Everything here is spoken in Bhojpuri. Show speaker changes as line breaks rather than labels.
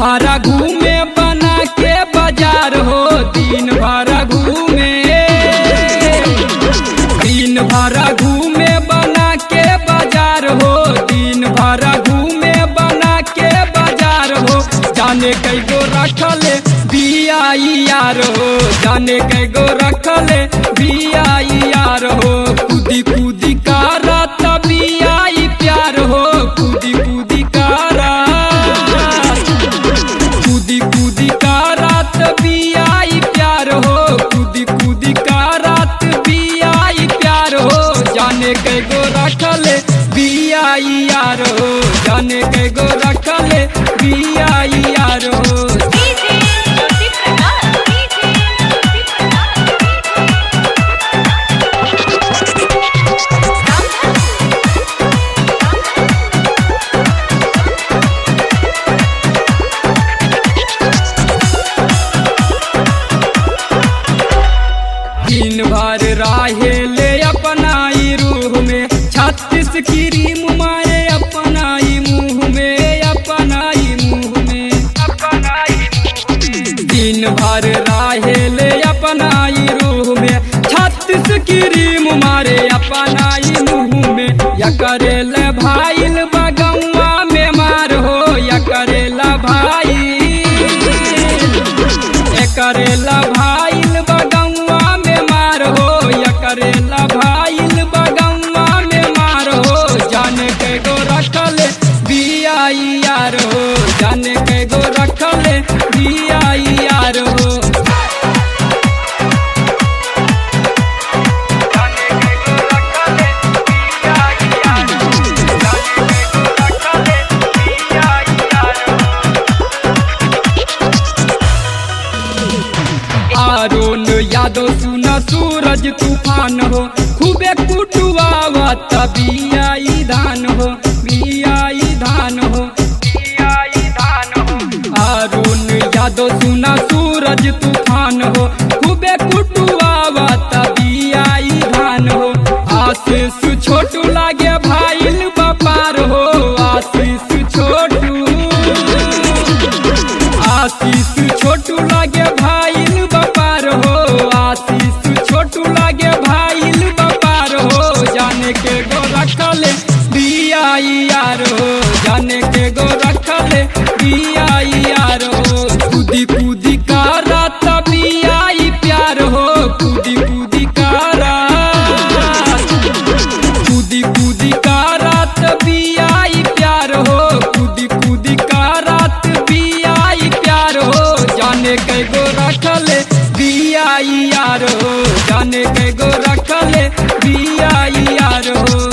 भर घूमे बना के बाजार हो, दिन भर घूमे, दिन भर घूमे बना के बाजार हो, दिन भर घूमे बना के बाजार हो। जाने कई गो रखले बियाई यार हो, जाने कई गो रखले बियाई यार हो। कूदी कूदी का रात बियाई प्यार हो, कूदी कूदी का रात, कूदी कूदी का रात बियाई प्यार हो, कूदी कूदी का रात बियाई प्यार हो। जाने कई गो रखले बियाई यार हो, जाने कई गो रखले बियाई यार हो। दिन भर राहेले अपनाई रूह में, 36 क्रीम मारे अपनाई मुँह में, अपनाई मुँह में, अपनाई मुँह में। दिन भर राहेले अपनाई रूह में, 36 क्रीम मारे अपनाई मुँह में। या करेला भाईल बगौआ में मार हो, या करेला भाई, या करेला भाईल बगौआ में मार हो, या करेला भाईल बगौआ में मार हो। जाने के गो रखले बियाई यार हो, जाने के गो रखले बियाई यार हो। आरोन यादव सुना सूरज तूफान हो, खूबे कुटुआवत बियाई धान हो, बियाई धान हो, बियाई धान हो। आरोन यादव सुना सूरज तूफान हो, खूबे कुटुआवत बियाई धान हो। आशीष छोटू लागे भाईल बपार हो, आशीष छोटू, आशीष छोटू लागे भाईल बपार हो, आशीष छोटू लागे भाईल बपार हो। जाने के गो रखले बियाई यार हो, जाने के गो रखले बियाई यार हो। कूदी कूदी का रात बियाई प्यार हो, कूदी कूदी का रात, कूदी कूदी का रात बियाई प्यार हो, कूदी कूदी का रात बियाई प्यार हो। जाने कई गो रखले बियाई यार हो, जाने कई गो रखले बियाई यार हो।